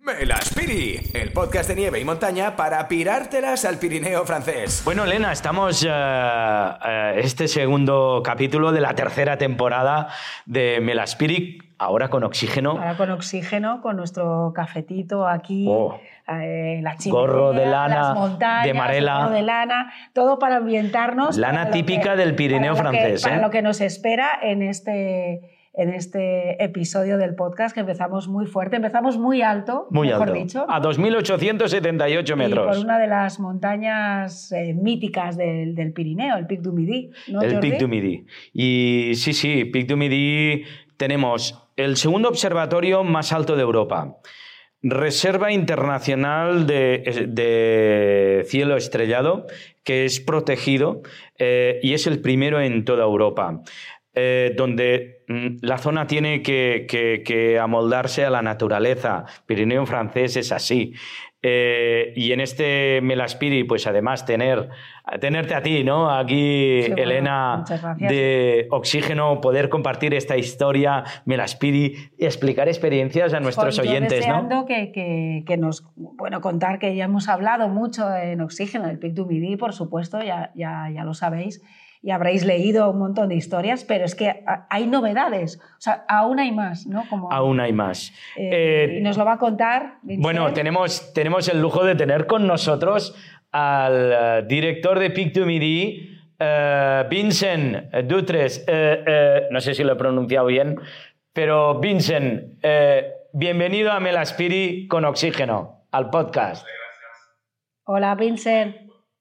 Melaspiri, el podcast de nieve y montaña para pirártelas al Pirineo francés. Bueno, Elena, estamos este segundo capítulo de la tercera temporada de Melaspiri, ahora con oxígeno. Ahora con oxígeno, con nuestro cafetito aquí, la chimenea, gorro de lana, las montañas, de marela, gorro de lana, todo para ambientarnos. Lana típica del Pirineo francés. Para lo que nos espera en este episodio del podcast, que empezamos muy fuerte, empezamos muy alto, mejor dicho. A 2.878 metros. Y por una de las montañas míticas del Pirineo, el Pic du Midi, ¿no, el Jordi? Pic du Midi. Y sí, Pic du Midi tenemos el segundo observatorio más alto de Europa. Reserva Internacional de Cielo Estrellado, que es protegido y es el primero en toda Europa. Donde la zona tiene que amoldarse a la naturaleza. Pirineo francés es así. Y en este Melaspiri, pues además tenerte a ti, ¿no? Aquí, sí, Elena, de Oxígeno, poder compartir esta historia, Melaspiri, y explicar experiencias a nuestros oyentes, ¿no? Deseando que nos, contar, que ya hemos hablado mucho en Oxígeno, del Pic du Midi, por supuesto, ya lo sabéis, y habréis leído un montón de historias, pero es que hay novedades, o sea, aún hay más, ¿no? Aún hay más. Y nos lo va a contar Vincent. Bueno, tenemos el lujo de tener con nosotros al director de Pic du Midi, Vincent Dutres. No sé si lo he pronunciado bien, pero Vincent, bienvenido a Melaspiri con Oxígeno, al podcast. Gracias. Hola, Vincent.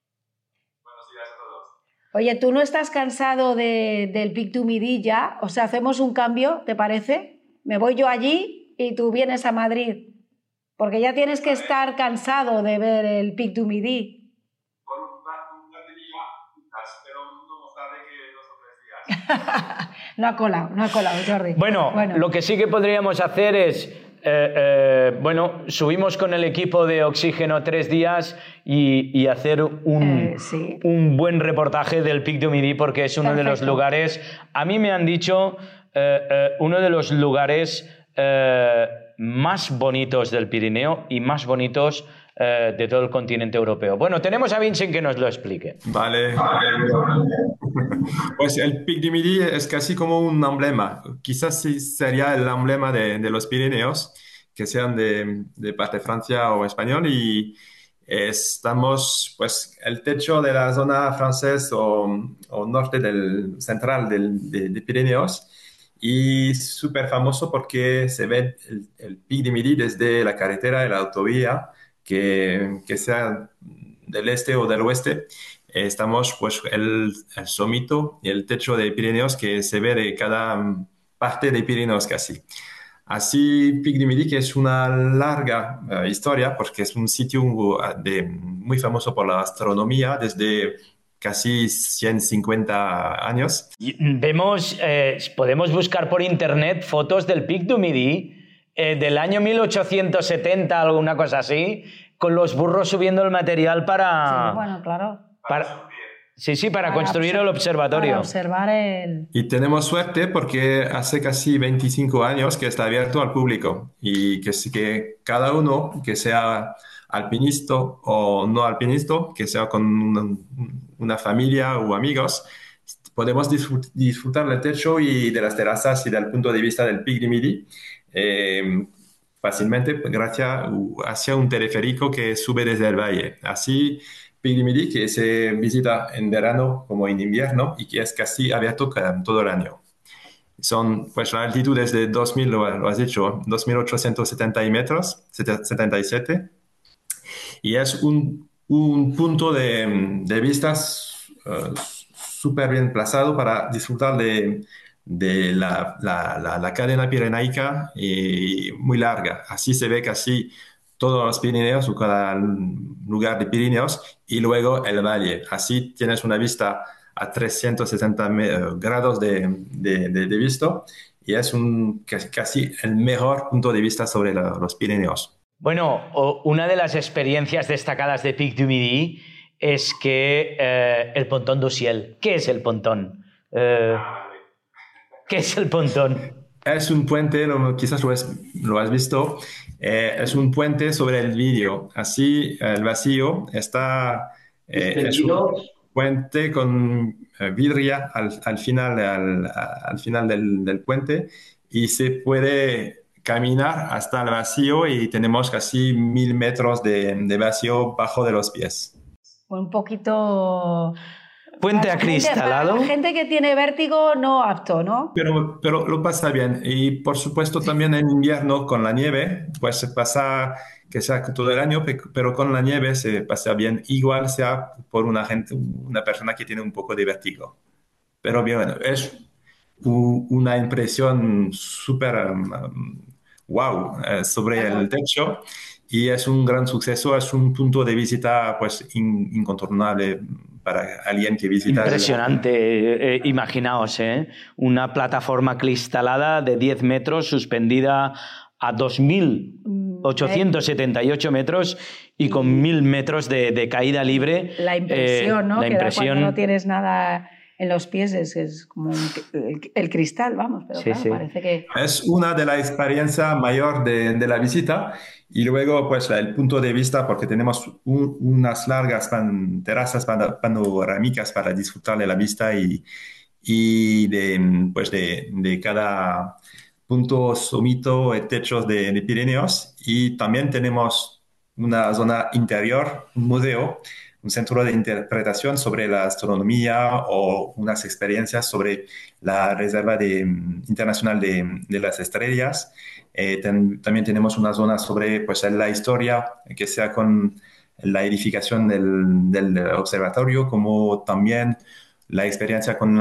Oye, ¿tú no estás cansado del Pic du Midi ya? O sea, ¿hacemos un cambio, te parece? Me voy yo allí y tú vienes a Madrid. Porque ya tienes que estar cansado de ver el Pic du Midi. Por un día, pero no más tarde que 2 o 3 días. No ha colado, Jordi. Bueno, lo que sí que podríamos hacer es... subimos con el equipo de Oxígeno 3 días y hacer un buen reportaje del Pic du Midi, porque es uno de los lugares, a mí me han dicho, uno de los lugares más bonitos del Pirineo y más bonitos de todo el continente europeo. Bueno, tenemos a Vincent que nos lo explique. Vale. Pues el Pic du Midi es casi como un emblema. Quizás sí sería el emblema de los Pirineos, que sean de parte de Francia o español, y estamos, pues, el techo de la zona francés o norte central de Pirineos, y súper famoso porque se ve el Pic du Midi desde la carretera y la autovía, que sea del este o del oeste. Estamos, pues, el somito y el techo de Pirineos que se ve de cada parte de Pirineos casi. Así, Pic du Midi, que es una larga historia, porque es un sitio muy famoso por la astronomía desde casi 150 años. Podemos buscar por internet fotos del Pic du Midi del año 1870, alguna cosa así, con los burros subiendo el material para... Sí, bueno, claro. Para construir el observatorio. Para observar Y tenemos suerte porque hace casi 25 años que está abierto al público, y que cada uno, que sea alpinista o no alpinista, que sea con una familia o amigos, podemos disfrutar del techo y de las terrazas y del punto de vista del Pic du Midi fácilmente gracias hacia un teleférico que sube desde el valle. Así, Pic du Midi, que se visita en verano como en invierno y que es casi abierto todo el año. Son, pues, la altitud es de 2.000, lo has dicho, 2.870 metros, 77, y es un punto de vistas súper bien plazado para disfrutar de la cadena pirenaica, y muy larga. Así se ve casi todos los Pirineos o cada lugar de Pirineos, y luego el valle. Así tienes una vista a 360 grados de vista, y es casi el mejor punto de vista sobre los Pirineos. Bueno, una de las experiencias destacadas de Pic du Midi es que el Pontón du Ciel. ¿Qué es el pontón? ¿Qué es el pontón? Es un puente, quizás lo has visto, Es un puente sobre el vidrio. Así el vacío está, es un puente con vidria al final del puente y se puede caminar hasta el vacío y tenemos casi 1000 metros de vacío bajo de los pies. Un poquito... Puente acristalado. Para la gente que tiene vértigo, no apto, ¿no? Pero lo pasa bien. Y por supuesto también en invierno con la nieve, pues se pasa que sea todo el año, pero con la nieve se pasa bien, igual sea por una persona que tiene un poco de vértigo. Pero bien, bueno, es una impresión súper wow sobre el techo y es un gran suceso, es un punto de visita pues incontornable para alguien que visita. Impresionante, imaginaos, una plataforma cristalada de 10 metros suspendida a 2.878 metros y con 1.000 metros de caída libre. La impresión, ¿no? La que impresión... cuando no tienes nada en los pies es como el cristal, vamos, pero sí, claro, sí. parece que... Es una de las experiencias mayor de la visita y luego pues el punto de vista porque tenemos unas largas terrazas panorámicas para disfrutar de la vista y de cada punto somito y techos de Pirineos y también tenemos una zona interior, un museo, un centro de interpretación sobre la astronomía o unas experiencias sobre la Reserva Internacional de las Estrellas. También tenemos una zona sobre pues, la historia, que sea con la edificación del observatorio, como también la experiencia con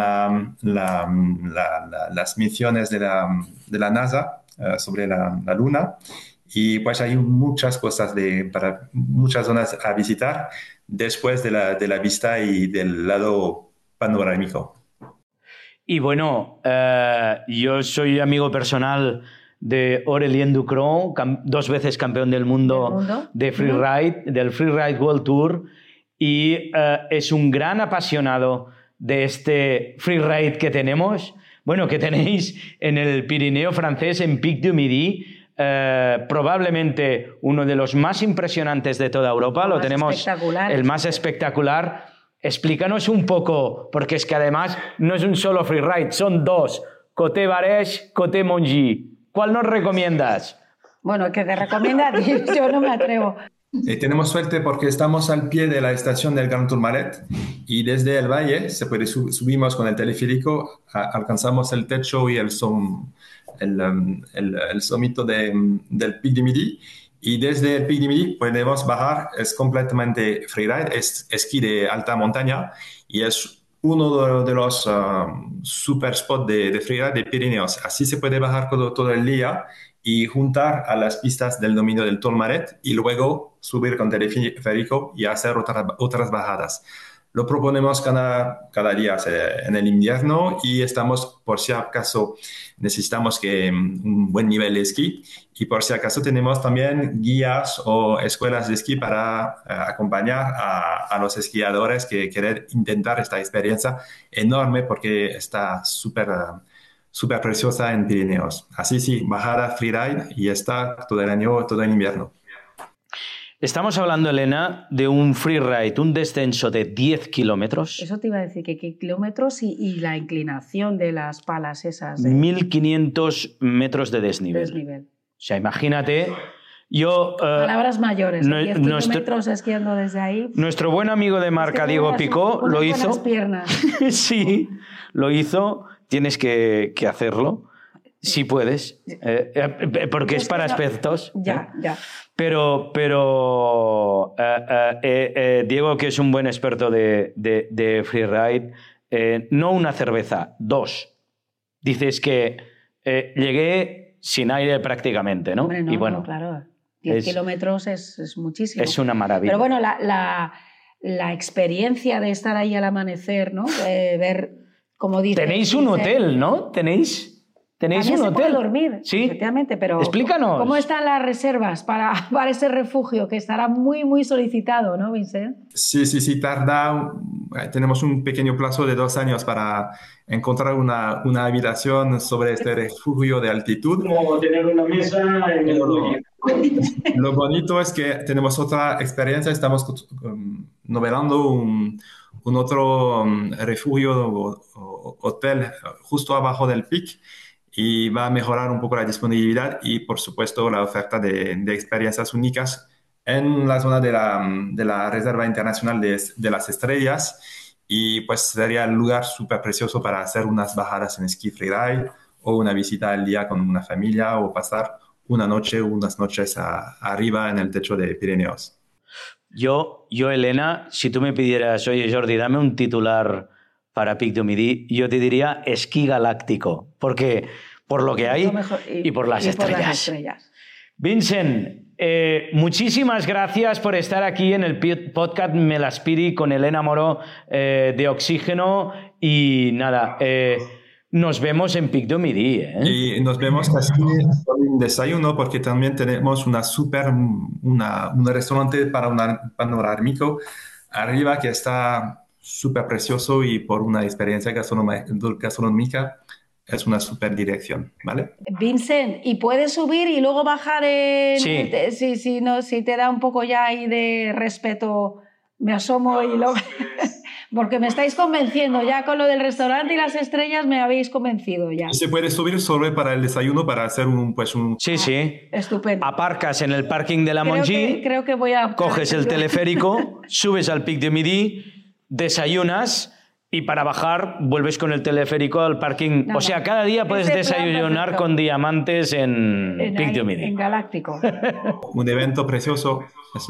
las misiones de la NASA sobre la Luna. Y pues hay muchas cosas para muchas zonas a visitar después de la vista y del lado panorámico. Y bueno, yo soy amigo personal de Aurélien Ducrot, 2 veces campeón del mundo de freeride, del Freeride World Tour, y es un gran apasionado de este freeride que tenemos, bueno, que tenéis en el Pirineo francés, en Pic du Midi. Probablemente uno de los más impresionantes de toda Europa, lo tenemos el más espectacular. Explícanos un poco, porque es que además no es un solo freeride, son 2, Côte Barège, Côte Mongy. ¿Cuál nos recomiendas? Bueno, que te recomienda, yo no me atrevo. Tenemos suerte porque estamos al pie de la estación del Grand Tourmalet y desde el valle subimos con el teleférico, alcanzamos el techo y el somito del Pic du Midi y desde el Pic du Midi podemos bajar, es completamente freeride, es esquí de alta montaña y es uno de los super spots de freeride de Pirineos. Así se puede bajar todo el día y juntar a las pistas del dominio del Tourmalet y luego subir con teleférico y hacer otras bajadas. Lo proponemos cada día en el invierno y estamos, por si acaso necesitamos un buen nivel de esquí y por si acaso tenemos también guías o escuelas de esquí para acompañar a los esquiadores que quieren intentar esta experiencia enorme porque está súper preciosa en Pirineos. Así sí, bajada freeride y está todo el año, todo el invierno. Estamos hablando, Elena, de un freeride, un descenso de 10 kilómetros. Eso te iba a decir, que qué kilómetros y la inclinación de las palas esas. 1.500 metros de desnivel. O sea, imagínate... Palabras mayores, 10 kilómetros esquiando desde ahí. Nuestro buen amigo de marca, Diego Picó, lo hizo. Las piernas. Sí, lo hizo. Tienes que hacerlo, si puedes, porque es para expertos. Ya. Pero Diego, que es un buen experto de freeride, no una cerveza, 2. Dices que llegué sin aire prácticamente, ¿no? Hombre, no, y bueno, no, claro. 10 kilómetros es muchísimo. Es una maravilla. Pero bueno, la experiencia de estar ahí al amanecer, ¿no? Ver, como dices... Tenéis un hotel, ¿no? ¿Tenéis? ¿Tenéis También un se puede hotel? dormir, Sí. efectivamente, pero Explícanos. ¿cómo están las reservas para ese refugio que estará muy, muy solicitado, ¿no, Vincent? Sí, tenemos un pequeño plazo de 2 años para encontrar una habitación sobre este refugio de altitud. Como tener una mesa en el Pero muelle. lo bonito es que tenemos otra experiencia, estamos novelando un otro refugio o hotel justo abajo del PIC y va a mejorar un poco la disponibilidad y por supuesto la oferta de experiencias únicas en la zona de la Reserva Internacional de las Estrellas y pues sería el lugar súper precioso para hacer unas bajadas en esquí freeride o una visita al día con una familia o pasar una noche o unas noches arriba en el techo de Pirineos. Yo, Elena, si tú me pidieras, oye Jordi, dame un titular para Pic du Midi, yo te diría esquí galáctico, porque por lo que hay Lo mejor- y por las y estrellas. por las estrellas. Vincent, muchísimas gracias por estar aquí en el podcast Melaspiri con Elena Moro de Oxígeno y nada, nos vemos en Pic du Midi. Y nos vemos casi con un desayuno porque también tenemos un restaurante para un panorámico arriba que está súper precioso y por una experiencia gastronómica es una súper dirección, ¿vale? Vincent, ¿y puedes subir y luego bajar Sí. si te da un poco ya ahí de respeto, me asomo y lo... Porque me estáis convenciendo ya con lo del restaurante y las estrellas, me habéis convencido ya. Se puede subir solo para el desayuno para hacer un. Sí. Estupendo. Aparcas en el parking de la Monji, Creo que voy a... coges el teleférico, subes al Pic du Midi, desayunas y para bajar vuelves con el teleférico al parking. Nada. O sea, cada día puedes Ese plan desayunar perfecto. con diamantes en Pic du En Midi. Galáctico. Un evento precioso.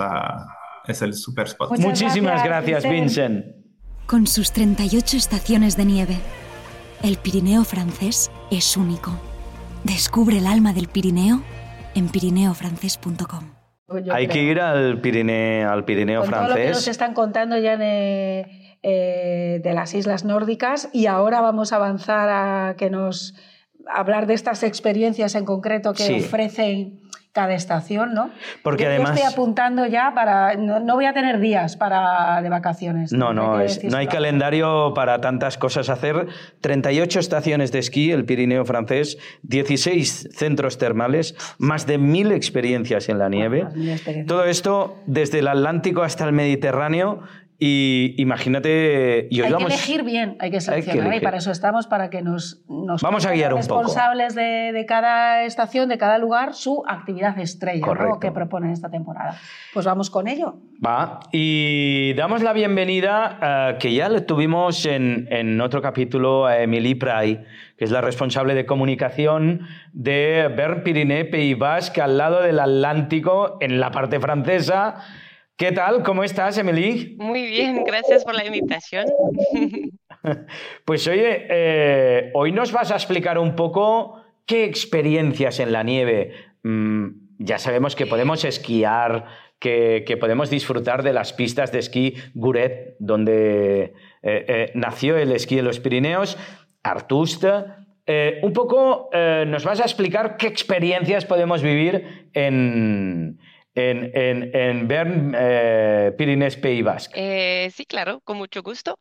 Es el super spot. Muchas Muchísimas gracias, gracias, Vincent. Con sus 38 estaciones de nieve, el Pirineo francés es único. Descubre el alma del Pirineo en pirineofrancés.com. Hay que ir al Pirineo con todo lo que nos francés. están contando ya de las islas nórdicas y ahora vamos a avanzar a hablar de estas experiencias en concreto que Sí. ofrecen cada estación, ¿no? Porque Yo además- estoy apuntando ya no voy a tener días de vacaciones. No, hay que no hay decírselo. calendario para tantas cosas hacer. 38 estaciones de esquí, el Pirineo francés, 16 centros termales, más de 1000 experiencias en la nieve. Más 1000 experiencias. Todo esto desde el Atlántico hasta el Mediterráneo. Y imagínate, y hoy Hay que vamos, elegir bien, hay que hay que seleccionar y elegir. para eso estamos, para que nos Vamos a guiar un poco. responsables de cada estación, de cada lugar, su actividad estrella, Correcto. ¿no? Que proponen esta temporada. Pues vamos con ello. Va, y damos la bienvenida, que ya le tuvimos en otro capítulo, a Emilie Pray, que es la responsable de comunicación de Bern Pirineu Pays Basque, al lado del Atlántico, en la parte francesa. ¿Qué tal? ¿Cómo estás, Emilie? Muy bien, gracias por la invitación. Pues oye, hoy nos vas a explicar un poco qué experiencias en la nieve. Ya sabemos que podemos esquiar, que podemos disfrutar de las pistas de esquí Guret, donde nació el esquí en los Pirineos, Artust. Un poco nos vas a explicar qué experiencias podemos vivir en Bern Pyrénées Pays Basque. Sí, claro, con mucho gusto.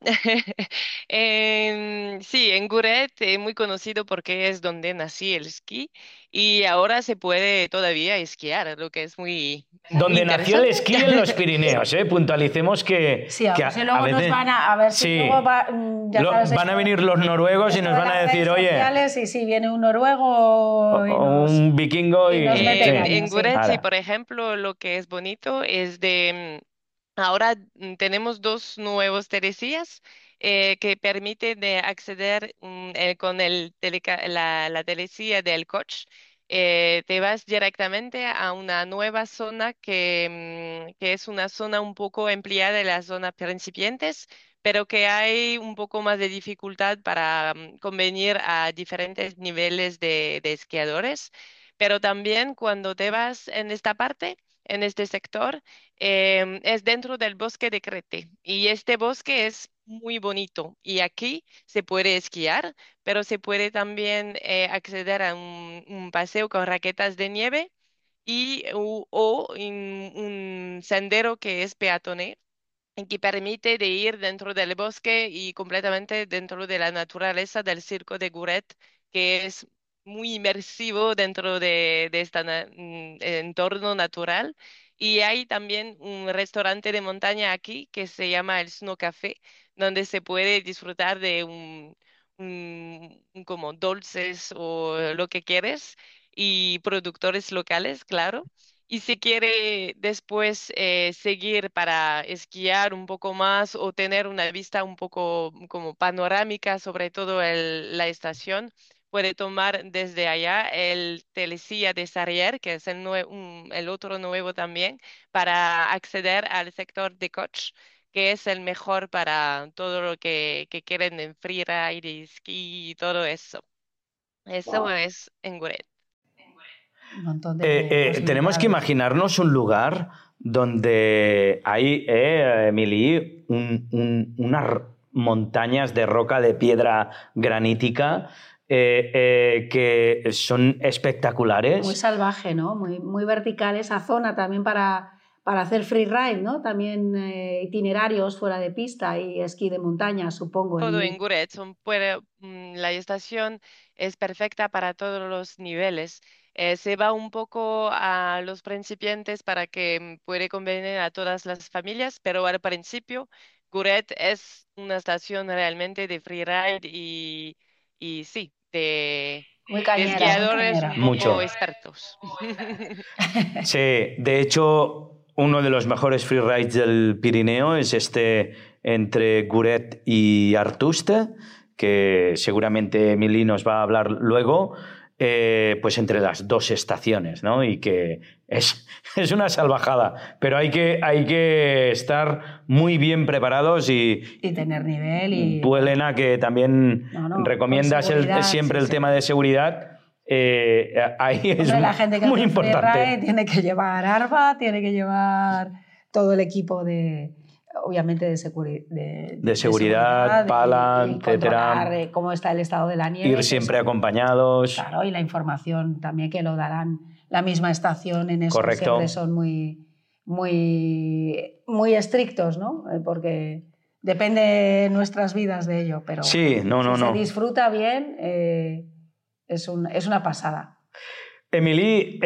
Sí, en Guret, muy conocido porque es donde nací el esquí y ahora se puede todavía esquiar, lo que es muy Donde nació el interesante. esquí en los Pirineos, ¿eh? Puntualicemos que... Sí, a que ver si luego nos veces- van a ver si Sí. luego ya sabes Van a esto venir los noruegos y esto nos de van a las decir, redes oye, sociales, y sí, viene un noruego y o nos- un vikingo y... y nos meten En, ahí, en sí. Guret, sí, Ahora. por ejemplo, lo que es bonito es ahora tenemos dos nuevos telecillas que permiten de acceder con la telecilla del coche. Te vas directamente a una nueva zona que es una zona un poco ampliada de la zona principiantes, pero que hay un poco más de dificultad para convenir a diferentes niveles de esquiadores. Pero también cuando te vas en esta parte, en este sector, es dentro del bosque de Crete. Y este bosque es muy bonito. Y aquí se puede esquiar, pero se puede también acceder a un paseo con raquetas de nieve o en un sendero que es peatonal y que permite de ir dentro del bosque y completamente dentro de la naturaleza del circo de Guret, que es muy inmersivo dentro de este entorno natural. Y hay también un restaurante de montaña aquí que se llama el Snow Café, donde se puede disfrutar de como dulces o lo que quieres y productores locales, claro. Y si quiere después seguir para esquiar un poco más o tener una vista un poco como panorámica sobre todo la estación, puede tomar desde allá el Telesilla de Sarrier, que es el otro nuevo también, para acceder al sector de coach, que es el mejor para todo lo que quieren en freeride y esquí y todo eso. Eso es en Guret. Un montón de Tenemos que posibilidades. imaginarnos un lugar donde hay, Emily, unas montañas de roca de piedra granítica que son espectaculares. Muy salvaje, ¿no? Muy vertical esa zona también para hacer freeride, ¿no? También itinerarios fuera de pista y esquí de montaña, supongo. Todo en Guret. La estación es perfecta para todos los niveles. Se va un poco a los principiantes para que puede convenir a todas las familias, pero al principio Guret es una estación realmente de freeride y sí, Muy de cañera, esquiadores un Mucho. poco expertos. Sí, de hecho, uno de los mejores freerides del Pirineo es entre Guret y Artuste, que seguramente Emily nos va a hablar luego, pues entre las dos estaciones, ¿no? Y que es una salvajada, pero hay que estar muy bien preparados y tener nivel. Tú, Elena, que también recomiendas siempre el tema de seguridad, ahí es la gente que muy hace importante. freeride tiene que llevar arpa, tiene que llevar todo el equipo obviamente de seguridad, pala, etcétera, cómo está el estado de la nieve. Ir siempre acompañados. Claro, y la información también que lo darán la misma estación en eso. Correcto. Siempre son muy estrictos, ¿no? Porque depende nuestras vidas de ello, pero sí, se disfruta bien, es una pasada. Emily,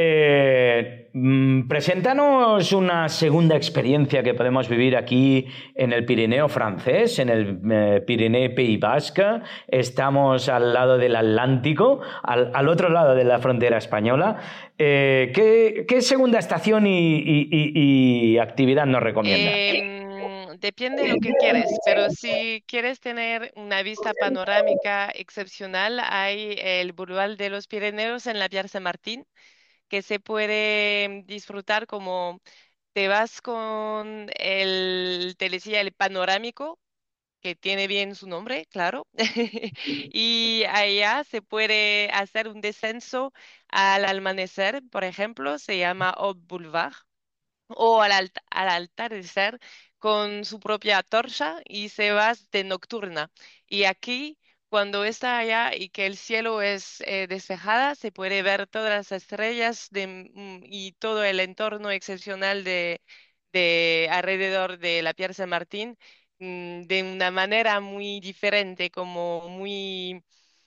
preséntanos una segunda experiencia que podemos vivir aquí en el Pirineo francés, en el Pirineo Pays Basque. Estamos al lado del Atlántico, al otro lado de la frontera española. ¿Qué segunda estación y actividad nos recomiendas? Depende de lo que quieres, pero si quieres tener una vista panorámica excepcional, hay el Boulevard de los Pirineos en la Pierre Saint-Martin, que se puede disfrutar como te vas con el telesilla, el panorámico, que tiene bien su nombre, claro, y allá se puede hacer un descenso al amanecer, por ejemplo, se llama Haut Boulevard o al atardecer con su propia torcha y se va de nocturna. Y aquí, cuando está allá y que el cielo es despejada, se puede ver todas las estrellas y todo el entorno excepcional de alrededor de la Pierre Saint-Martin de una manera muy diferente, como muy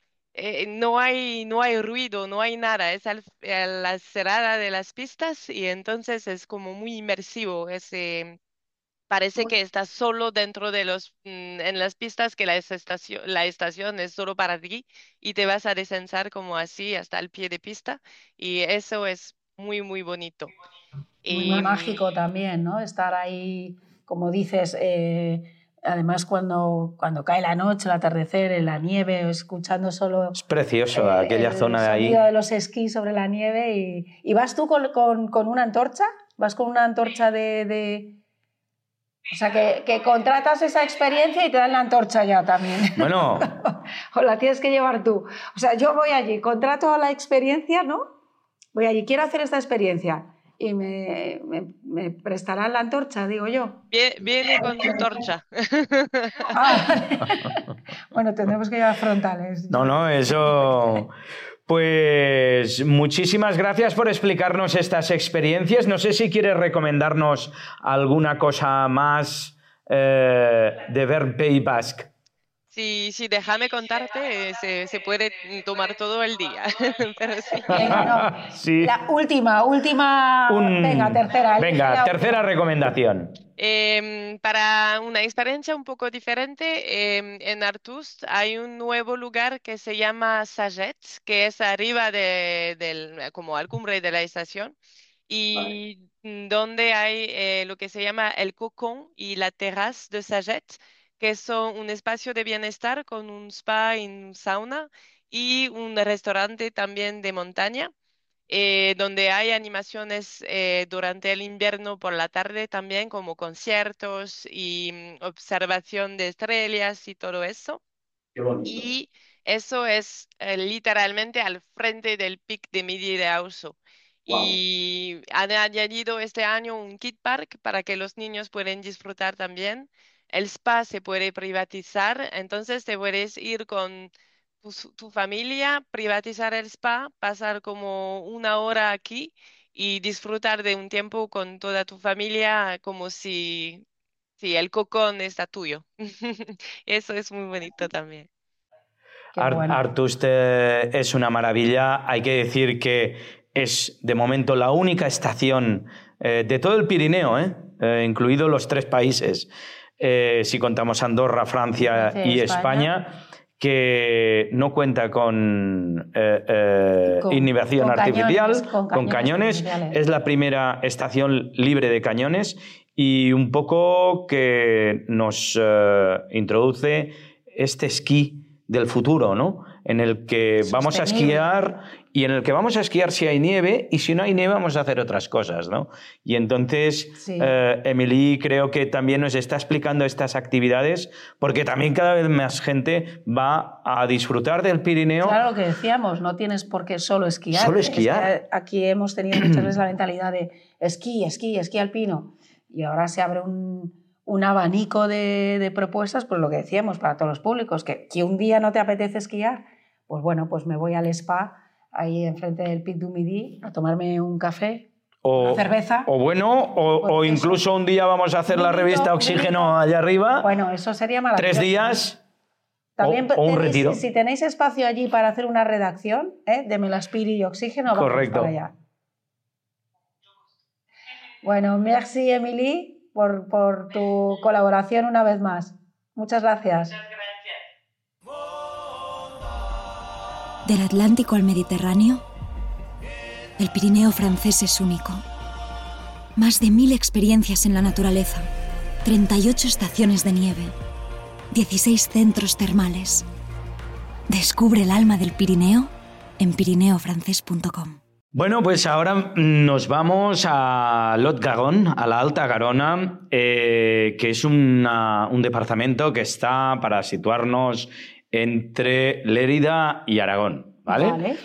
no hay ruido, no hay nada, es a la cerrada de las pistas y entonces es como muy inmersivo, parece que estás solo dentro de en las pistas, que la estación es solo para ti y te vas a descensar como así hasta el pie de pista y eso es muy, muy bonito. Muy mágico también, ¿no? Estar ahí, como dices, además cuando cae la noche, el atardecer, en la nieve, escuchando solo... Es precioso aquella zona de ahí. El sonido de los esquís sobre la nieve. ¿Y vas tú con una antorcha? ¿Vas con una antorcha O sea, que contratas esa experiencia y te dan la antorcha ya también? Bueno... O la tienes que llevar tú. O sea, yo voy allí, contrato la experiencia, ¿no? Voy allí, quiero hacer esta experiencia. y me prestarán la antorcha, digo yo. Viene con su torcha. Vale. Bueno, tendremos que llevar frontales. No, eso... Pues muchísimas gracias por explicarnos estas experiencias. No sé si quieres recomendarnos alguna cosa más de ver Pays Basque. Sí, déjame contarte, se puede tomar todo el día. Pero sí. Venga, Sí. La última. Venga, tercera. Venga, tercera recomendación. Para una experiencia un poco diferente, en Artús hay un nuevo lugar que se llama Saget, que es arriba como al cumbre de la estación, y donde hay lo que se llama el Cocon y la terraza de Saget, que son un espacio de bienestar con un spa y un sauna y un restaurante también de montaña, donde hay animaciones durante el invierno por la tarde también, como conciertos y observación de estrellas y todo eso. Qué bonito. Y eso es literalmente al frente del Pic de Midi de Auso. Wow. Y han añadido este año un kid park para que los niños puedan disfrutar también. El spa se puede privatizar, entonces te puedes ir con tu familia, privatizar el spa, pasar como una hora aquí y disfrutar de un tiempo con toda tu familia como si el cocón está tuyo. Eso es muy bonito también. Bueno. Artús es una maravilla. Hay que decir que es de momento la única estación de todo el Pirineo, incluidos los 3 países, si contamos Andorra, Francia y España, que no cuenta con inhibición artificial, con cañones. Es la primera estación libre de cañones y un poco que nos introduce este esquí del futuro, ¿no? En el que vamos a esquiar y en el que vamos a esquiar si hay nieve y si no hay nieve vamos a hacer otras cosas, ¿no? Y entonces sí. Emily creo que también nos está explicando estas actividades porque también cada vez más gente va a disfrutar del Pirineo. Claro, lo que decíamos, no tienes por qué solo esquiar. Solo esquiar. Es que aquí hemos tenido muchas veces la mentalidad de esquí alpino y ahora se abre un abanico de propuestas, pues lo que decíamos, para todos los públicos, que un día no te apetece esquiar, pues bueno, pues me voy al spa, ahí enfrente del Pic du Midi, a tomarme un café, una cerveza. O incluso un día vamos a hacer la revista Oxígeno allá arriba. Bueno, eso sería maravilloso. 3 días También o un retiro. Si tenéis espacio allí para hacer una redacción de Melaspiri y Oxígeno, vamos para allá. Bueno, merci Emily por tu colaboración una vez más. Muchas gracias. Del Atlántico al Mediterráneo, el Pirineo francés es único. Más de 1000 experiencias en la naturaleza, 38 estaciones de nieve, 16 centros termales. Descubre el alma del Pirineo en pirineofrancés.com. Bueno, pues ahora nos vamos a Lot-Garonne, a la Alta Garona, que es un departamento que está, para situarnos, entre Lérida y Aragón, ¿vale?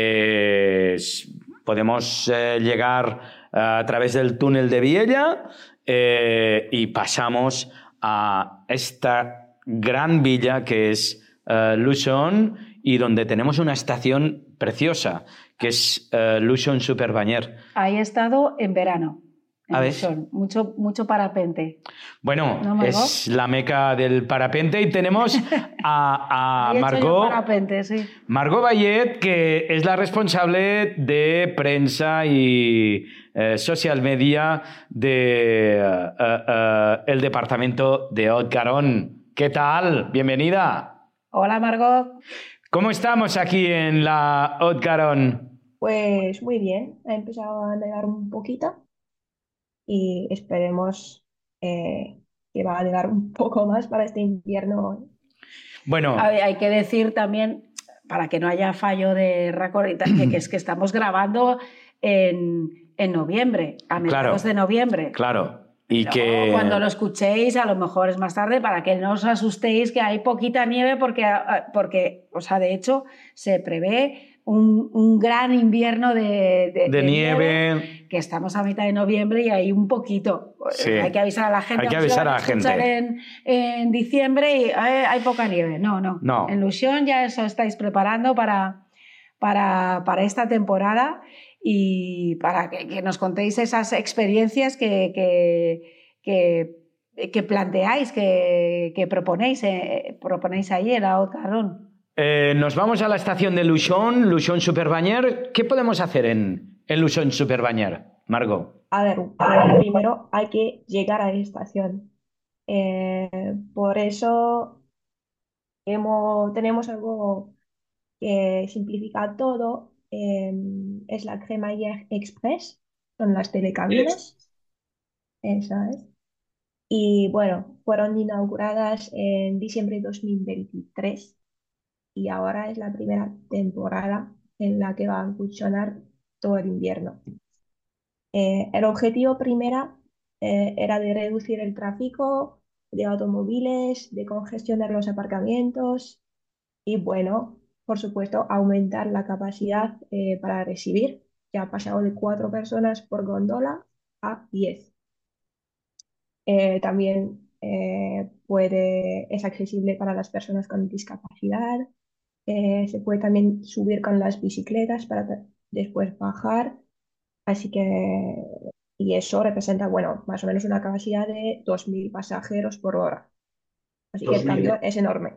Podemos llegar a través del túnel de Viella y pasamos a esta gran villa que es Luchon y donde tenemos una estación preciosa, que es Luchon Superbanyer. Ahí he estado en verano. Luchon. Mucho parapente. Bueno, ¿No, es la meca del parapente y tenemos a Margot. Parapente, sí. Margot Vallet, que es la responsable de prensa y social media de el departamento de Haut-Garonne. ¿Qué tal? Bienvenida. Hola, Margot. ¿Cómo estamos aquí en la Haut-Garonne? Pues muy bien, ha empezado a nevar un poquito y esperemos que va a nevar un poco más para este invierno. Bueno, hay que decir también, para que no haya fallo de récord, que es que estamos grabando en noviembre, a mediados de noviembre. Claro. Y que cuando lo escuchéis, a lo mejor es más tarde, para que no os asustéis que hay poquita nieve porque o sea, de hecho, se prevé un gran invierno De nieve. que estamos a mitad de noviembre y hay un poquito. Sí. Hay que avisar a la gente. Hay que avisar a la gente. En diciembre y hay poca nieve. No. En Luchon ya os estáis preparando para esta temporada y para que nos contéis esas experiencias que planteáis, que proponéis ahí en la Haute Garonne. Nos vamos a la estación de Luchon Superbannier. ¿Qué podemos hacer en Luchon Superbannier, Margot? A ver, primero hay que llegar a la estación. Por eso tenemos algo que simplifica todo. Es la Crémaillère Express, son las telecabinas. Esa es. Y bueno, fueron inauguradas en diciembre de 2023 y ahora es la primera temporada en la que va a funcionar todo el invierno. El objetivo primero era de reducir el tráfico de automóviles, de congestionar los aparcamientos y bueno, por supuesto, aumentar la capacidad para recibir. Ya ha pasado de 4 personas por góndola a 10. También es accesible para las personas con discapacidad. Se puede también subir con las bicicletas para después bajar. Así que, y eso representa, bueno, más o menos una capacidad de 2.000 pasajeros por hora. Así que el cambio es enorme.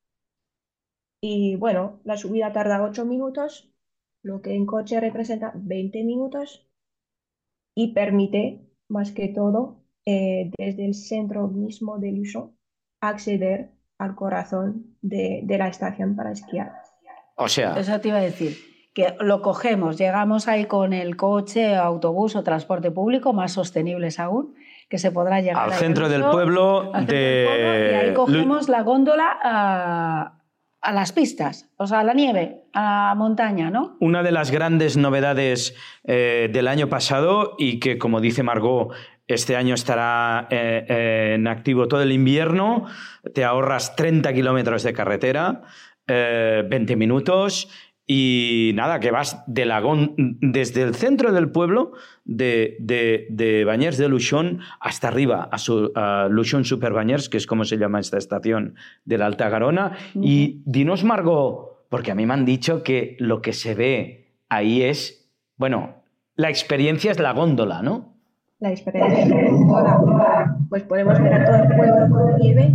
Y bueno, la subida tarda 8 minutos, lo que en coche representa 20 minutos y permite, más que todo, desde el centro mismo de Luchon, acceder al corazón de la estación para esquiar. O sea, eso te iba a decir, que lo cogemos, llegamos ahí con el coche, autobús o transporte público, más sostenibles aún, que se podrá llegar al centro del pueblo y ahí cogemos la góndola a las pistas, o sea, a la nieve, a la montaña, ¿no? Una de las grandes novedades del año pasado y que, como dice Margot, este año estará en activo todo el invierno, te ahorras 30 kilómetros de carretera, 20 minutos y nada, que vas desde el centro del pueblo de Bagnères de Luchon hasta arriba, a Luchon Superbagnères, que es como se llama esta estación de la Alta Garona. Y dinos, Margot, porque a mí me han dicho que lo que se ve ahí es, bueno, la experiencia es la góndola, ¿no? La experiencia es la góndola. Pues podemos ver a todo el pueblo con nieve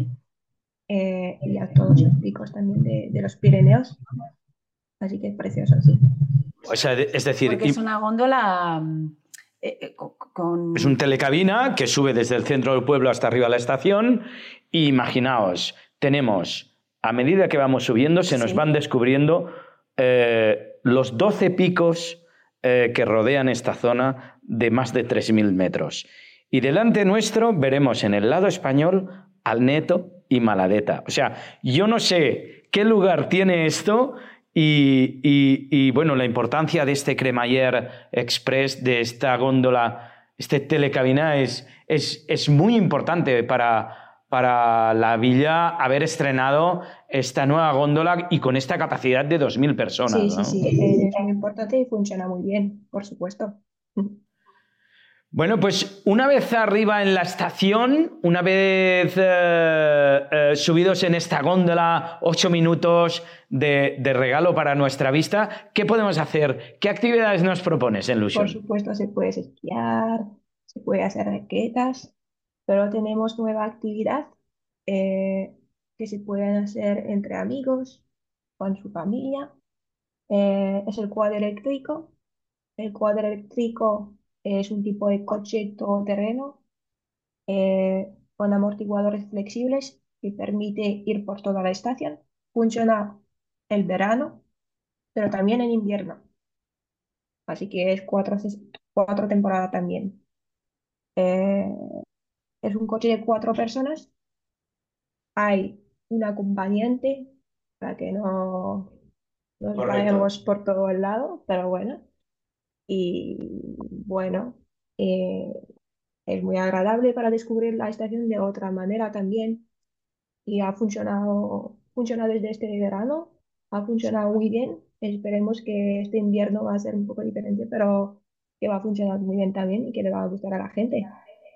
y a todos los picos también de los Pirineos. Así que es precioso, sí. O sea, es decir... Porque es una góndola con... Es un telecabina que sube desde el centro del pueblo hasta arriba a la estación. Y imaginaos, tenemos, a medida que vamos subiendo, se nos van descubriendo los 12 picos que rodean esta zona de más de 3.000 metros. Y delante nuestro veremos en el lado español Alneto y Maladeta. O sea, yo no sé qué lugar tiene esto... Y bueno, la importancia de este Crémaillère Express, de esta góndola, este telecabina es muy importante para la villa haber estrenado esta nueva góndola y con esta capacidad de 2.000 personas. Sí, ¿no? sí, es muy importante y funciona muy bien, por supuesto. Bueno, pues una vez arriba en la estación, una vez subidos en esta góndola, 8 minutos de regalo para nuestra vista, ¿qué podemos hacer? ¿Qué actividades nos propones en Luchon? Por supuesto, se puede esquiar, se puede hacer raquetas, pero tenemos nueva actividad que se pueden hacer entre amigos, con su familia. Es el quad eléctrico. El quad eléctrico es un tipo de coche todoterreno con amortiguadores flexibles que permite ir por toda la estación. Funciona el verano, pero también en invierno. Así que es cuatro temporadas también. Eh, es un coche de 4 personas. Hay un acompañante para que no nos vayamos por todo el lado, pero bueno. Y bueno, eh, es muy agradable para descubrir la estación de otra manera también. Y funciona desde este verano, ha funcionado muy bien. Esperemos que este invierno va a ser un poco diferente, pero que va a funcionar muy bien también y que le va a gustar a la gente.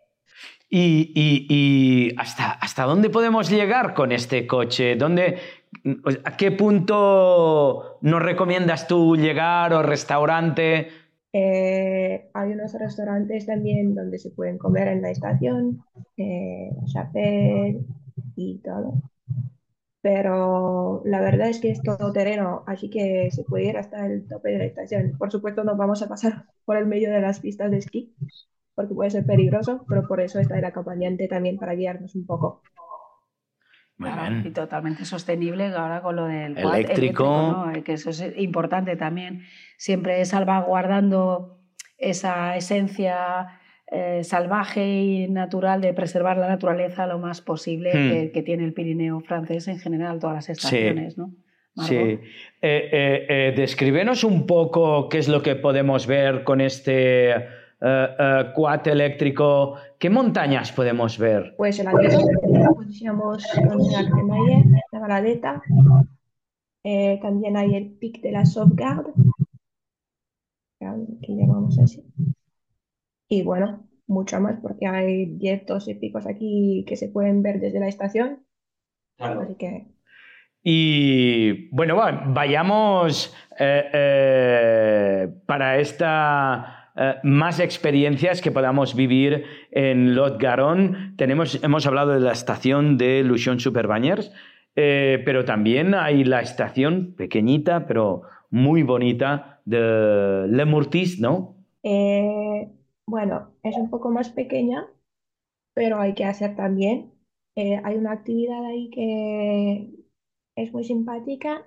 ¿Y hasta dónde podemos llegar con este coche? ¿A qué punto nos recomiendas tú llegar o restaurante? Hay unos restaurantes también donde se pueden comer en la estación, chapel y todo. Pero la verdad es que es todo terreno, así que se puede ir hasta el tope de la estación. Por supuesto, no vamos a pasar por el medio de las pistas de esquí, porque puede ser peligroso, pero por eso está el acompañante también para guiarnos un poco. Muy Claro, y bien. totalmente sostenible ahora con lo del quad Eléctrico. ¿no? Que eso es importante también, siempre salvaguardando esa esencia salvaje y natural de preservar la naturaleza lo más posible que tiene el Pirineo francés en general, todas las estaciones, Sí. ¿no? Sí. Descríbenos un poco qué es lo que podemos ver con este quad eléctrico. ¿Qué montañas podemos ver? Pues el Alto, pues decíamos donde la Cremaille, la Baladeta, también hay el Pic de la Sauvegarde, que llamamos así. Y bueno, mucho más porque hay 10, 12 picos aquí que se pueden ver desde la estación. Así que Y bueno, vayamos para esta más experiencias que podamos vivir en Lot-Garonne. Hemos hablado de la estación de Luchon Superbanyers, pero también hay la estación pequeñita, pero muy bonita de Le Murtis, ¿no? bueno, es un poco más pequeña, pero hay que hacer también. Hay una actividad ahí que es muy simpática.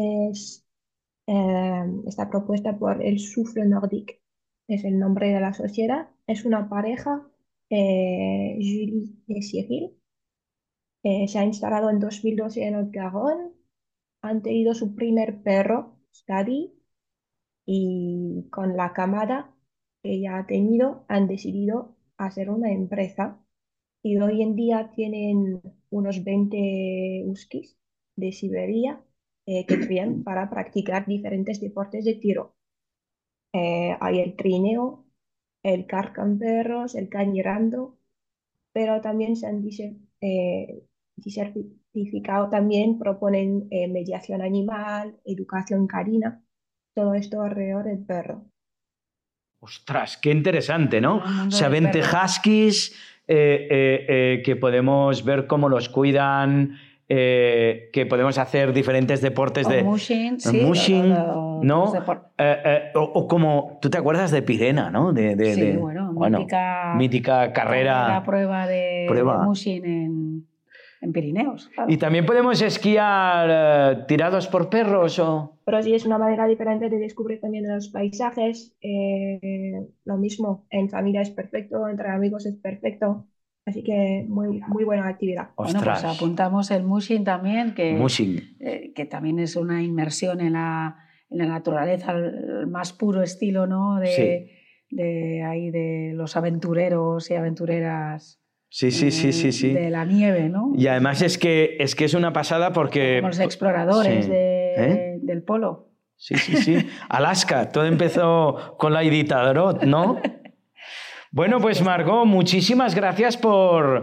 Está propuesta por el Souffle Nordique, es el nombre de la sociedad. Es una pareja, Julie y Cyril. Se ha instalado en 2012 en Haute-Garonne. Han tenido su primer perro, Scadi, y con la camada que ya ha tenido han decidido hacer una empresa y hoy en día tienen unos 20 huskies de Siberia que crían para practicar diferentes deportes de tiro. Hay el trineo, el car con perros, el cañerando, pero también se han disertificado, también proponen mediación animal, educación canina, todo esto alrededor del perro. Ostras, qué interesante, ¿no? El mundo O sea, del 20 perro. huskies que podemos ver cómo los cuidan, que podemos hacer diferentes deportes O de mushing, sí, mushing, ¿no? los depor- O como, tú te acuerdas de Pirena, ¿no? Sí, bueno, mítica carrera. prueba de Prueba. mushing en Pirineos, claro. Y también podemos esquiar tirados por perros o... Pero sí es una manera diferente de descubrir también los paisajes. Lo mismo, en familia es perfecto, entre amigos es perfecto. Así que muy, muy buena actividad. Bueno, pues Ostras, apuntamos el mushing también, mushing. que también es una inmersión en la naturaleza, el más puro estilo, ¿no? Sí. De los aventureros y aventureras Sí. de la nieve, ¿no? Y además es que es una pasada porque... Como los exploradores Sí. del polo. Sí. Alaska, todo empezó con la Iditarod, ¿no? Bueno, pues Margot, muchísimas gracias por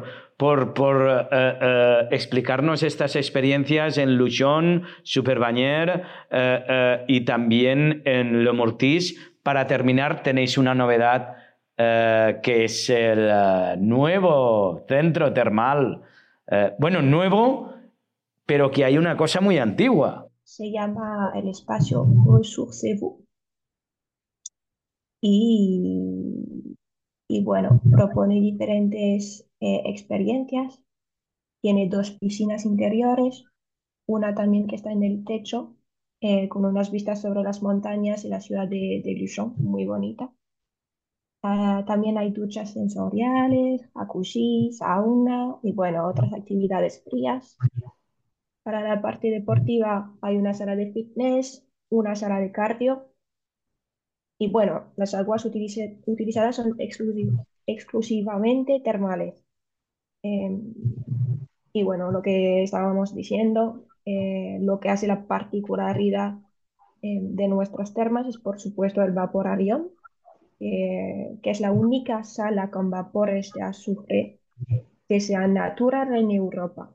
explicarnos estas experiencias en Luchon, Superbanyère y también en Le Mortis. Para terminar, tenéis una novedad que es el nuevo centro termal. Bueno, nuevo, pero que hay una cosa muy antigua. Se llama el espacio Ressourcez-vous y bueno, propone diferentes experiencias. Tiene 2 piscinas interiores, una también que está en el techo, con unas vistas sobre las montañas y la ciudad de Luchon, muy bonita. También hay duchas sensoriales, jacuzzi, sauna y bueno, otras actividades frías. Para la parte deportiva hay una sala de fitness, una sala de cardio y bueno, las aguas utilizadas son exclusivamente termales. Eh, y bueno, lo que estábamos diciendo, lo que hace la particularidad de nuestras termas es, por supuesto, el Vapor Avión, que es la única sala con vapores de azufre que sea natural en Europa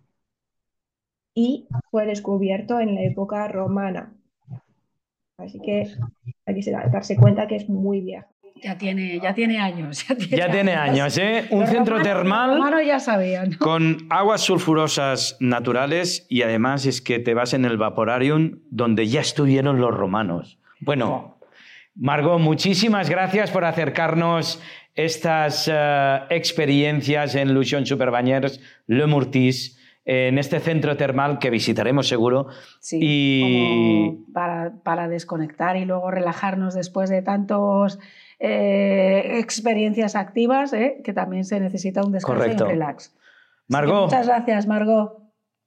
y fue descubierto en la época romana. Así que hay que darse cuenta que es muy viejo. Ya tiene años. Ya tiene años, ¿eh? Un Los centro romanos- termal Los romanos ya sabían, ¿no? con aguas sulfurosas naturales y además es que te vas en el Vaporarium donde ya estuvieron los romanos. Bueno, Margot, muchísimas gracias por acercarnos estas experiencias en Lusion Superbañers, Le Murtis, en este centro termal que visitaremos seguro. Sí, y como para desconectar y luego relajarnos después de tantos experiencias activas, que también se necesita un descanso y Correcto. un relax. Así que Margot. muchas gracias, Margot.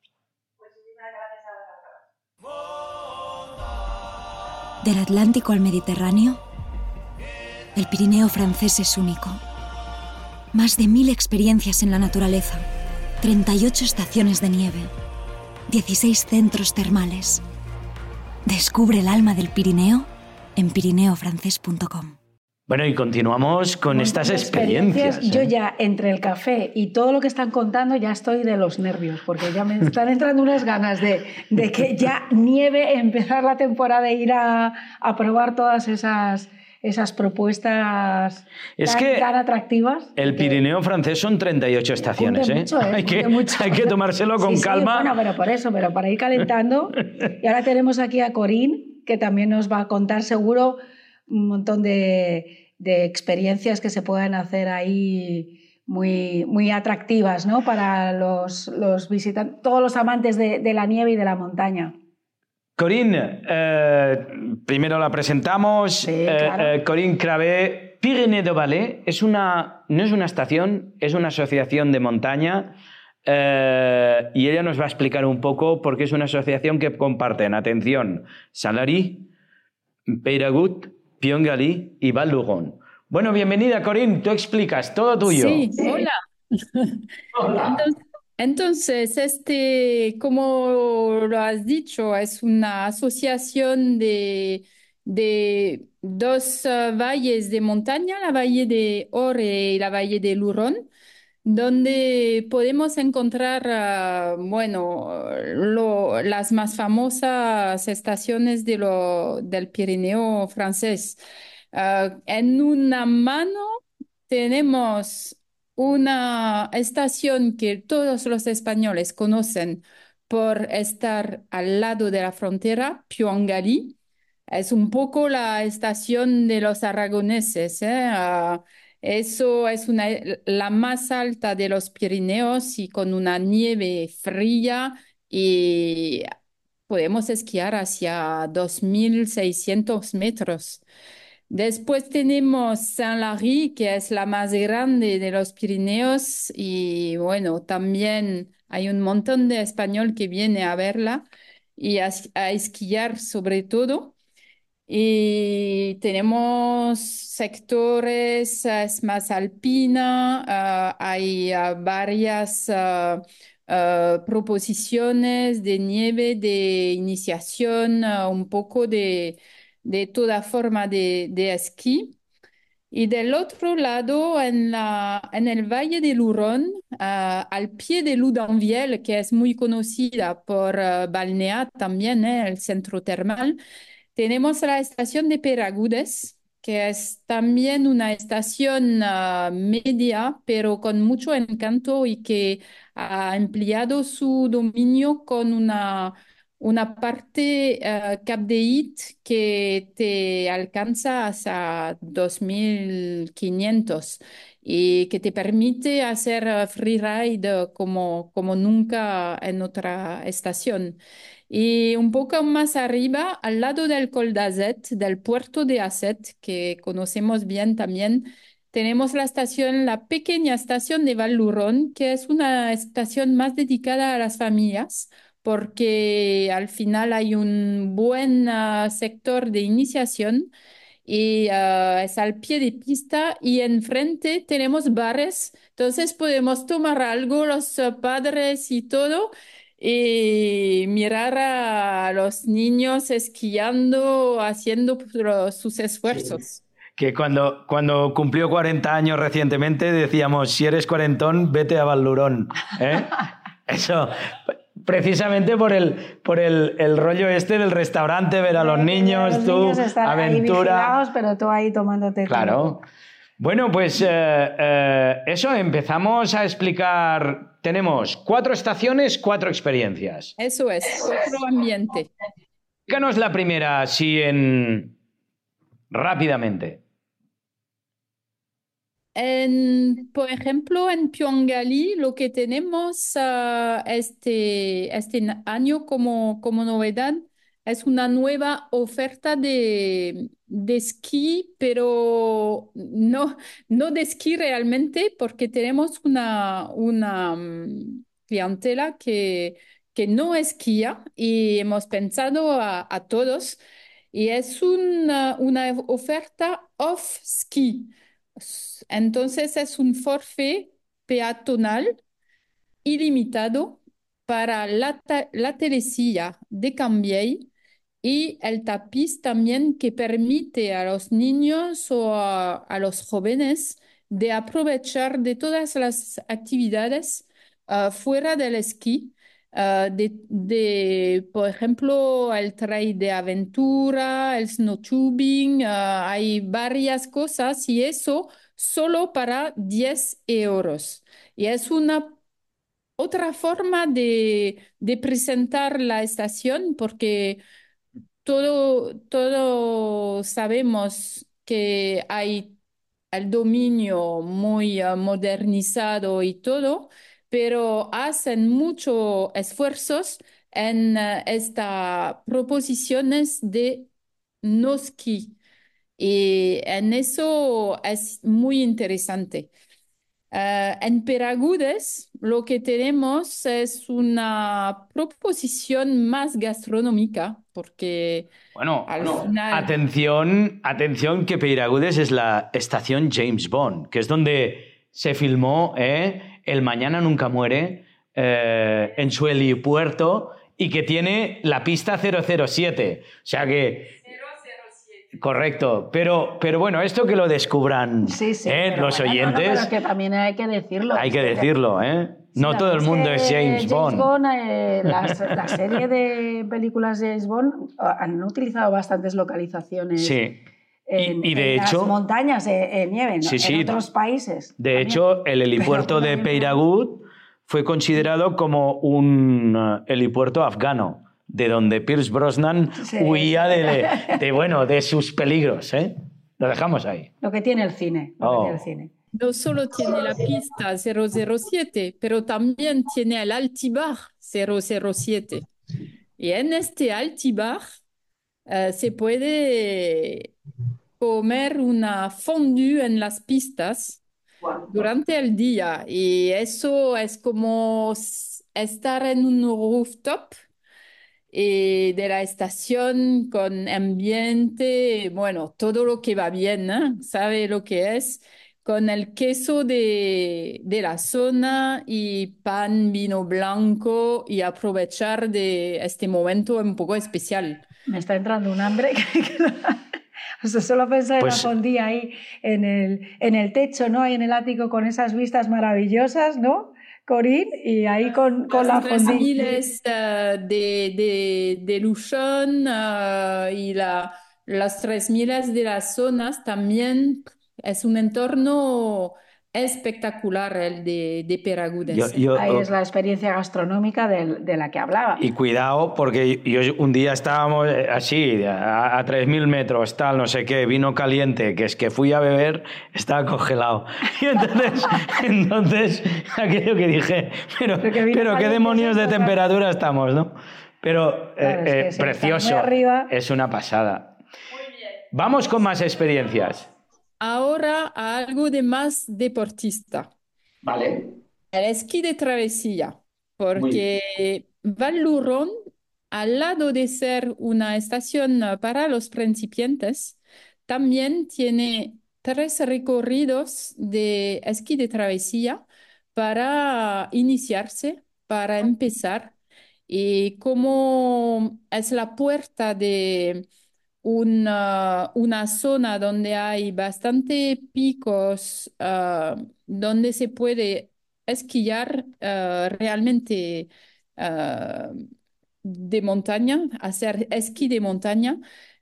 Del Atlántico al Mediterráneo, el Pirineo francés es único. Más de 1000 experiencias en la naturaleza, 38 estaciones de nieve, 16 centros termales. Descubre el alma del Pirineo en pirineofrancés.com. Bueno, y continuamos con Un estas montón de experiencias. Yo ya, entre el café y todo lo que están contando, ya estoy de los nervios, porque ya me están entrando unas ganas de que ya nieve, empezar la temporada e ir a probar todas esas propuestas Es que tan atractivas. El Pirineo francés son 38 estaciones, Cunde ¿eh? mucho, Hay que, cunde mucho. hay que tomárselo con Sí, calma. Bueno, pero por eso, pero para ir calentando. Y ahora tenemos aquí a Corín, que también nos va a contar seguro un montón de experiencias que se puedan hacer ahí muy, muy atractivas, ¿no? Para los visitantes, todos los amantes de la nieve y de la montaña. Corinne, primero la presentamos. Sí, claro. Corinne Cravé, Pyrénées de Valais, no es una estación, es una asociación de montaña. Y ella nos va a explicar un poco porque es una asociación que comparten, atención, Salary, Peyragut, Piongali y Val d'Uron. Bueno, bienvenida, Corinne, tú explicas, todo tuyo. Sí, hola. Entonces, como lo has dicho, es una asociación de dos valles de montaña, la Valle de Ore y la Valle de Luron, donde podemos encontrar, las más famosas estaciones del Pirineo francés. En una mano tenemos una estación que todos los españoles conocen por estar al lado de la frontera, Piongali. Es un poco la estación de los aragoneses, ¿eh? Eso es la más alta de los Pirineos y con una nieve fría y podemos esquiar hacia 2600 metros. Después tenemos Saint-Lary, que es la más grande de los Pirineos y bueno, también hay un montón de español que viene a verla y a esquiar sobre todo. Y tenemos sectores, es más alpina, hay varias proposiciones de nieve, de iniciación, un poco de toda forma de esquí. Y del otro lado, en el Valle de Luron, al pie de Ludanviel, que es muy conocida por balnear también, el centro termal, tenemos la estación de Peragudes, que es también una estación media, pero con mucho encanto y que ha ampliado su dominio con una parte Cap de Hit que te alcanza hasta 2500 y que te permite hacer freeride como nunca en otra estación. Y un poco más arriba, al lado del Col d'Azet, del puerto de Azet, que conocemos bien también, tenemos la pequeña estación de Val-Luron, que es una estación más dedicada a las familias, porque al final hay un buen sector de iniciación y es al pie de pista y enfrente tenemos bares, entonces podemos tomar algo los padres y todo y mirar a los niños esquiando, haciendo sus esfuerzos. Que cuando cumplió 40 años recientemente decíamos, si eres cuarentón, vete a Valdurón. ¿Eh? Eso, precisamente por el rollo este del restaurante, ver a los niños, Los tú, niños están ahí aventura. vigilados, pero tú ahí tomándote tu- Claro. Bueno, pues eso, empezamos a explicar. Tenemos 4 estaciones, 4 experiencias. Eso es, otro ambiente. Explícanos la primera, así rápidamente. Por ejemplo, en Pyongyang lo que tenemos este año como novedad es una nueva oferta de esquí, pero no de esquí realmente, porque tenemos una clientela que no esquía y hemos pensado a todos y es una oferta off-ski. Entonces es un forfait peatonal ilimitado para la telecilla de Cambrai y el tapiz también que permite a los niños o a los jóvenes de aprovechar de todas las actividades fuera del esquí. Por ejemplo, el trail de aventura, el snowtubing, hay varias cosas y eso solo para 10 euros. Y es una otra forma de presentar la estación porque todo sabemos que hay el dominio muy modernizado y todo, pero hacen muchos esfuerzos en estas proposiciones de no ski. Y en eso es muy interesante. En Peragudes lo que tenemos es una proposición más gastronómica, porque Bueno, al final, atención que Peiragudes es la estación James Bond, que es donde se filmó El Mañana Nunca Muere en su helipuerto y que tiene la pista 007. O sea que... Correcto, pero bueno, esto que lo descubran Sí, pero los bueno, oyentes, no, pero que también hay que decirlo. hay que decirlo, ¿eh? Sí, No la todo el verdad mundo que es James Bond. La serie de películas de James Bond han utilizado bastantes localizaciones Sí. en, Y de en hecho, las montañas, en nieve, ¿no? sí, sí. En otros países. De también. hecho, el helipuerto Pero de también- Peiragut fue considerado como un helipuerto afgano, de donde Pierce Brosnan Sí. huía de sus peligros, ¿eh? Lo dejamos ahí. Lo que tiene el cine. Lo que Oh. tiene el cine. no solo tiene la pista 007, pero también tiene el Altibar 007. Y en este Altibar se puede comer una fondue en las pistas durante el día y eso es como estar en un rooftop de la estación con ambiente, bueno, todo lo que va bien, ¿eh? ¿Sabe lo que es? Con el queso de la zona y pan, vino blanco y aprovechar de este momento un poco especial. Me está entrando un hambre. O sea, solo pensar en Pues- la fondue ahí en el techo, ¿no? Ahí en el ático con esas vistas maravillosas, ¿no? Corín, y ahí con la Las fondue. 3000 de Luchon y las 3000 de las zonas también es un entorno espectacular el de Peragudes. Ahí es la experiencia gastronómica de la que hablaba. Y cuidado, porque un día estábamos así, a 3.000 metros, tal, no sé qué, vino caliente, que es que fui a beber, estaba congelado. Y entonces aquello que dije, pero qué demonios de temperatura estamos, ¿no? Pero Claro, es que si precioso, estás muy arriba- es una pasada. Vamos con más experiencias. Ahora a algo de más deportista. Vale. El esquí de travesía, porque Val-Luron, al lado de ser una estación para los principiantes, también tiene 3 recorridos de esquí de travesía para iniciarse, para empezar. y como es la puerta de una zona donde hay bastante picos, donde se puede esquiar realmente de montaña, hacer esquí de montaña.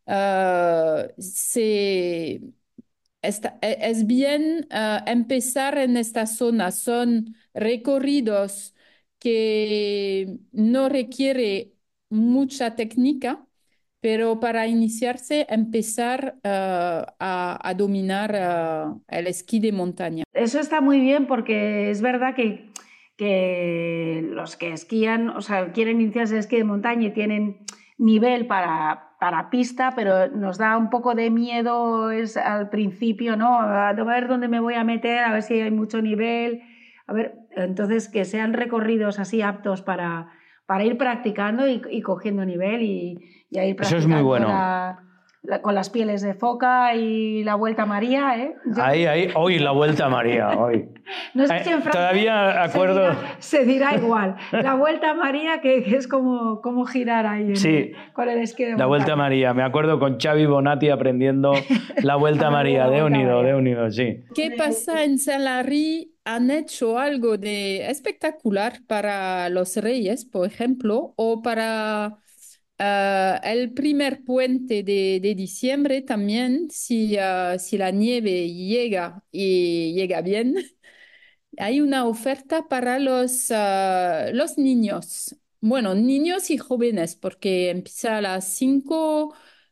Es bien empezar en esta zona. Son recorridos que no requiere mucha técnica, pero para iniciarse, empezar a dominar el esquí de montaña. Eso está muy bien porque es verdad que los que esquían, o sea, quieren iniciarse en esquí de montaña y tienen nivel para pista, pero nos da un poco de miedo al principio, ¿no? A ver dónde me voy a meter, a ver si hay mucho nivel. A ver, entonces que sean recorridos así aptos para ir practicando y cogiendo nivel y a ir practicando. Eso es muy bueno. Con las pieles de foca y la Vuelta a María, ¿eh? Ahí, hoy la Vuelta a María, hoy. No sé si en francés todavía acuerdo. Se dirá igual. La Vuelta a María, que es como girar ahí con el esquí de montaña. La Vuelta a María. Me acuerdo con Xavi Bonatti aprendiendo la Vuelta a María. De unido, sí. ¿Qué pasa en Saint-Lary? Han hecho algo de espectacular para los Reyes, por ejemplo, o para el primer puente de diciembre también, si la nieve llega y llega bien, hay una oferta para los niños. Bueno, niños y jóvenes, porque empieza a las 5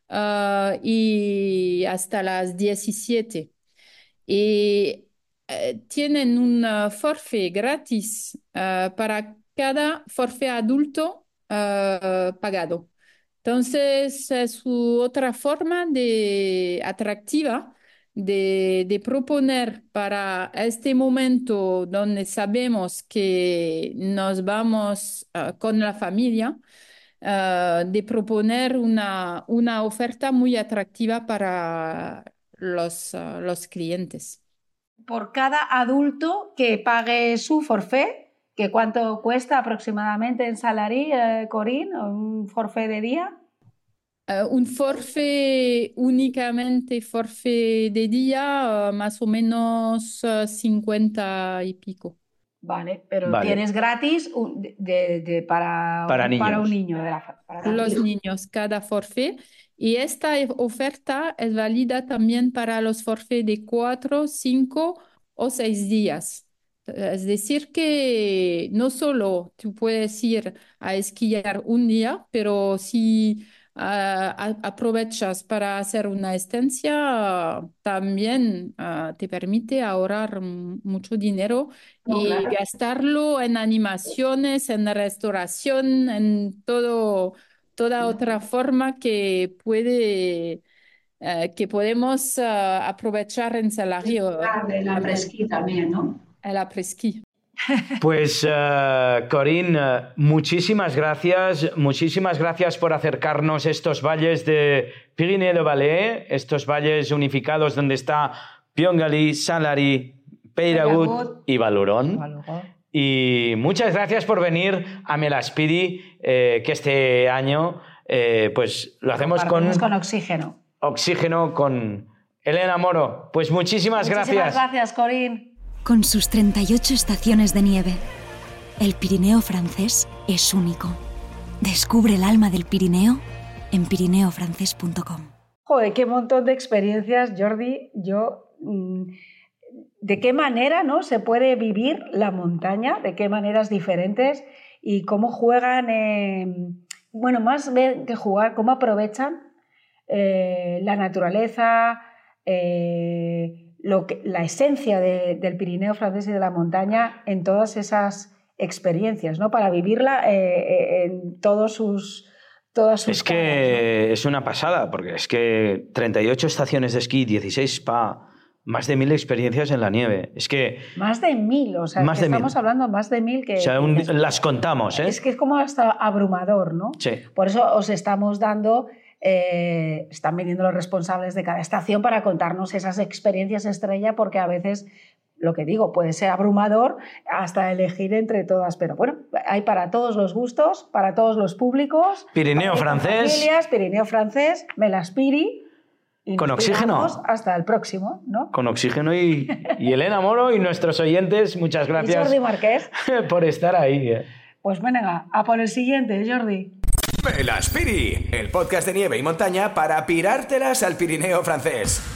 y hasta las 17. Y tienen un forfait gratis para cada forfait adulto pagado. Entonces, es otra forma atractiva de proponer para este momento donde sabemos que nos vamos con la familia, de proponer una oferta muy atractiva para los clientes. Por cada adulto que pague su forfait, ¿que cuánto cuesta aproximadamente en Saint-Lary, Corinne, un forfait de día? Un forfait, únicamente forfait de día, más o menos 50 y pico. Vale, pero tienes gratis para un niño. Para los niños, cada forfait. Y esta oferta es válida también para los forfaits de 4, 5 o 6 días. Es decir, que no solo tú puedes ir a esquiar un día, pero si aprovechas para hacer una estancia, también te permite ahorrar mucho dinero y gastarlo en animaciones, en restauración, en toda otra forma que podemos aprovechar en salario. El après-ski también, ¿no? El après-ski. Pues, Corinne, muchísimas gracias por acercarnos estos valles de Pyrénées de Valais, estos valles unificados donde está Pyongyali, Saint-Lary, Peyragut y Valuron. Y muchas gracias por venir a Melaspiri, que este año pues lo hacemos con Oxígeno. Oxígeno con Elena Moro. Pues muchísimas gracias. Muchísimas gracias, Corinne. Con sus 38 estaciones de nieve, el Pirineo francés es único. Descubre el alma del Pirineo en pirineofrancés.com. Joder, qué montón de experiencias, Jordi. ¿De qué manera, no, se puede vivir la montaña? ¿De qué maneras diferentes? Y cómo juegan, más que jugar, cómo aprovechan la naturaleza, la esencia del Pirineo francés y de la montaña en todas esas experiencias, ¿no? Para vivirla en todas sus es que es una pasada, porque es que 38 estaciones de esquí, 16 spa, más de 1000 experiencias en la nieve. Es que más de 1000, o sea, más de estamos hablando más de 1000 que... O sea, las contamos, ¿eh? Es que es como hasta abrumador, ¿no? Sí. Por eso os estamos dando... están viniendo los responsables de cada estación para contarnos esas experiencias estrella, porque a veces lo que digo, puede ser abrumador hasta elegir entre todas, pero bueno, hay para todos los gustos, para todos los públicos. Pirineo francés. Familias, Pirineo francés, Melaspiri. Y con nos oxígeno. pegamos hasta el próximo, ¿no? Con oxígeno y Elena Moro y nuestros oyentes, muchas gracias Y Jordi Marqués. por estar ahí. Pues venga, a por el siguiente, Jordi. Melaspiri, el podcast de nieve y montaña para pirártelas al Pirineo francés.